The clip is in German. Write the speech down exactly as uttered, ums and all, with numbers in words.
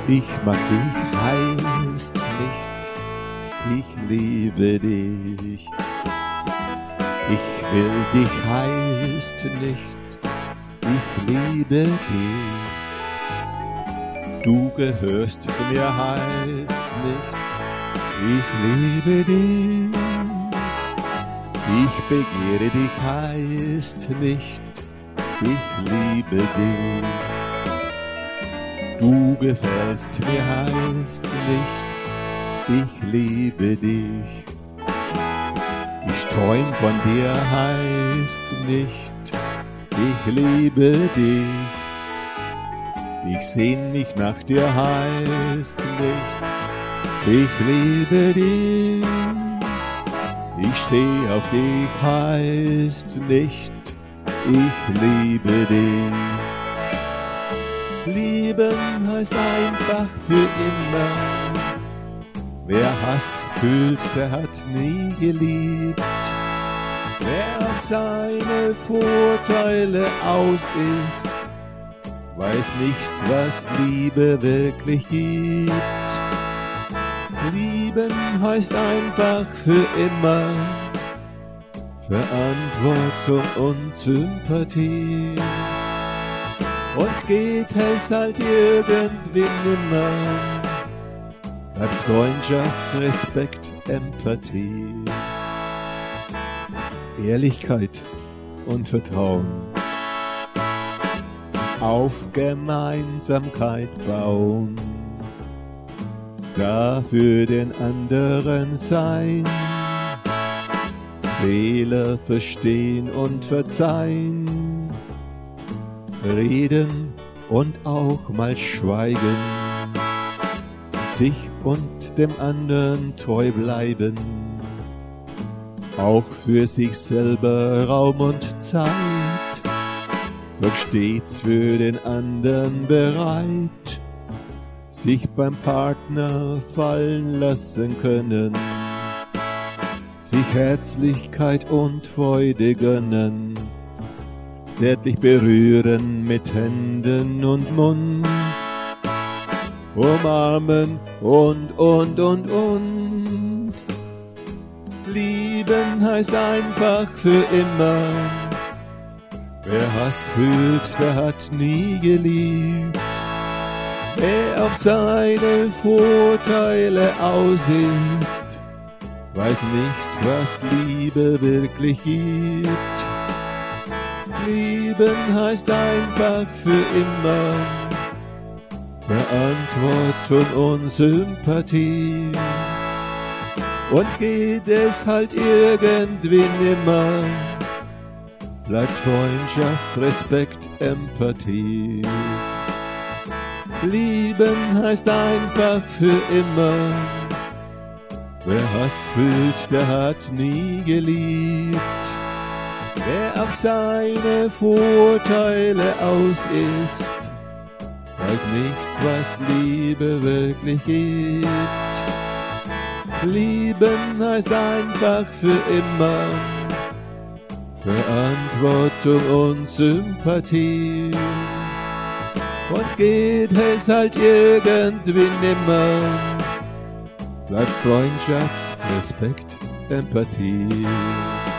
Ich mag dich heißt nicht, ich liebe dich. Ich will dich heißt nicht, ich liebe dich. Du gehörst zu mir heißt nicht, ich liebe dich. Ich begehre dich heißt nicht, ich liebe dich. Du gefällst mir heißt nicht, ich liebe dich. Ich träum von dir heißt nicht, ich liebe dich. Ich sehn mich nach dir heißt nicht, ich liebe dich. Ich steh auf dich heißt nicht, ich liebe dich. Lieben heißt einfach für immer. Wer Hass fühlt, der hat nie geliebt. Wer auf seine Vorteile aus ist, weiß nicht, was Liebe wirklich gibt. Lieben heißt einfach für immer Verantwortung und Sympathie. Und geht es halt irgendwie nimmer, bleibt Freundschaft, Respekt, Empathie. Ehrlichkeit und Vertrauen, auf Gemeinsamkeit bauen, dafür den anderen sein, Fehler verstehen und verzeihen, reden und auch mal schweigen, sich und dem anderen treu bleiben, auch für sich selber Raum und Zeit, doch stets für den anderen bereit, sich beim Partner fallen lassen können, sich Herzlichkeit und Freude gönnen, zärtlich berühren mit Händen und Mund, umarmen und, und, und, und. Lieben heißt einfach für immer. Wer Hass fühlt, der hat nie geliebt. Wer auf seine Vorteile aus ist, weiß nicht, was Liebe wirklich gibt. Lieben heißt einfach für immer Verantwortung und Sympathie. Und geht es halt irgendwie nimmer, bleibt Freundschaft, Respekt, Empathie. Lieben heißt einfach für immer. Wer Hass fühlt, der hat nie geliebt. Wer auf seine Vorteile aus ist, weiß nicht, was Liebe wirklich gibt. Lieben heißt einfach für immer Verantwortung und Sympathie. Und geht es halt irgendwie nimmer, bleibt Freundschaft, Respekt, Empathie.